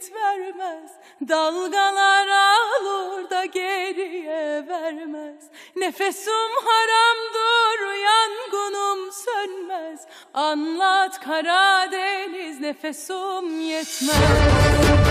ümit vermez. Dalgalar alır da geriye vermez. Nefesum haramdır, yangınım sönmez. Anlat Karadeniz, nefesum yetmez.